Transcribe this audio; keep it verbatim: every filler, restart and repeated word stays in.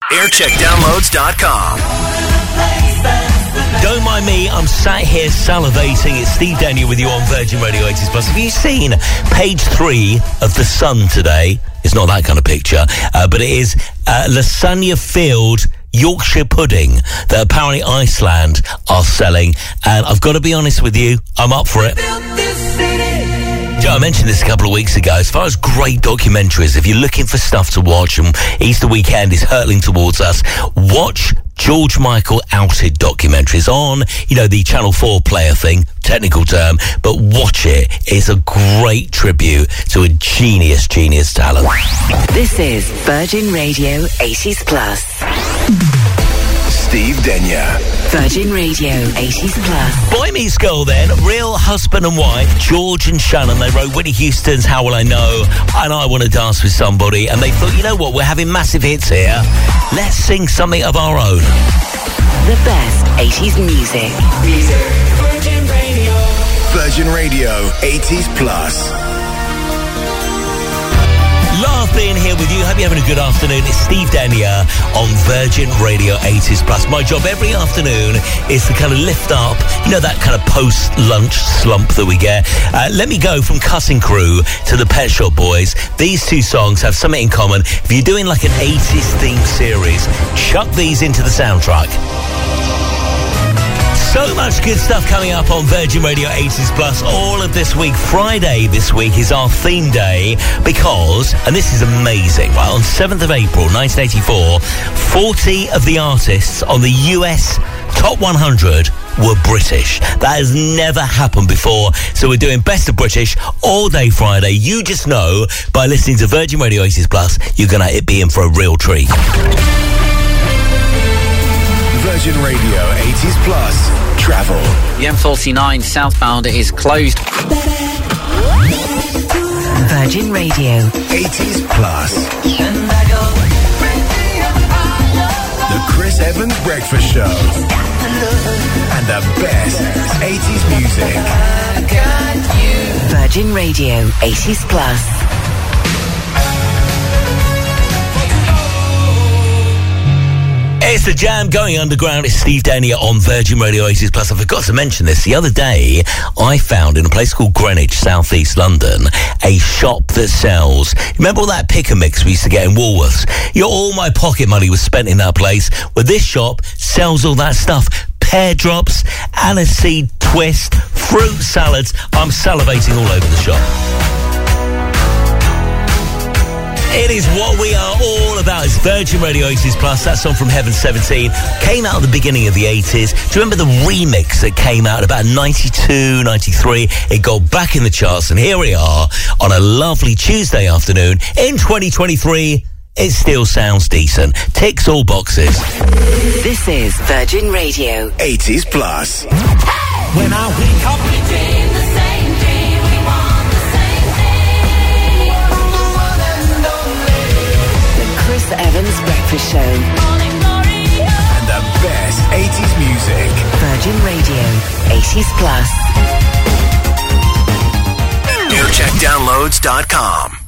aircheck downloads dot com. Don't mind me, I'm sat here salivating. It's Steve Daniel with you on Virgin Radio eighties Plus. Have you seen page three of The Sun today? It's not that kind of picture, uh, but it is uh, Lasagna Field Yorkshire pudding that apparently Iceland are selling. And I've got to be honest with you, I'm up for it. I mentioned this a couple of weeks ago. As far as great documentaries, if you're looking for stuff to watch and Easter weekend is hurtling towards us, watch George Michael Outed documentaries on, you know, the Channel four player thing, technical term, but watch it. It's a great tribute to a genius, genius talent. This is Virgin Radio eighties Plus. Steve Denya. Virgin Radio eighties Plus. Boy Meets Girl then, real husband and wife, George and Shannon. They wrote Whitney Houston's How Will I Know and I Want to Dance with Somebody, and they thought, you know what, we're having massive hits here. Let's sing something of our own. The best eighties music. Music. Virgin Radio. Virgin Radio eighties Plus. Love being here with you. Hope you're having a good afternoon. It's Steve Daniel on Virgin Radio eighties Plus. My job every afternoon is to kind of lift up, you know, that kind of post-lunch slump that we get. Uh, let me go from Cutting Crew to the Pet Shop Boys. These two songs have something in common. If you're doing like an eighties themed series, chuck these into the soundtrack. So much good stuff coming up on Virgin Radio eighties Plus all of this week. Friday this week is our theme day because, and this is amazing, right, on seventh of April nineteen eighty-four, forty of the artists on the U S Top one hundred were British. That has never happened before. So we're doing Best of British all day Friday. You just know by listening to Virgin Radio eighties Plus, you're going to be in for a real treat. Virgin Radio eighties Plus. Travel. The M forty-nine southbound is closed. Virgin Radio eighties Plus. The Chris Evans Breakfast Show. And the best eighties music. Virgin Radio eighties Plus. It's the Jam going underground. It's Steve Daniel on Virgin Radio eighties Plus. I forgot to mention this. The other day, I found in a place called Greenwich, southeast London, a shop that sells... Remember all that pick and mix we used to get in Woolworths? You know, all my pocket money was spent in that place. Well, this shop sells all that stuff. Pear drops, aniseed twist, fruit salads. I'm salivating all over the shop. It is what we are all about. It's Virgin Radio eighties Plus. That song from Heaven seventeen came out at the beginning of the eighties. Do you remember the remix that came out about ninety-two, ninety-three? It got back in the charts, and here we are on a lovely Tuesday afternoon in twenty twenty-three. It still sounds decent. Ticks all boxes. This is Virgin Radio eighties Plus. When I wake up, we dream the same dream. We want the same thing. The one and only. The Chris Evans Breakfast Show. Morning glory. And the best eighties music. Virgin Radio eighties Plus. aircheck downloads dot com.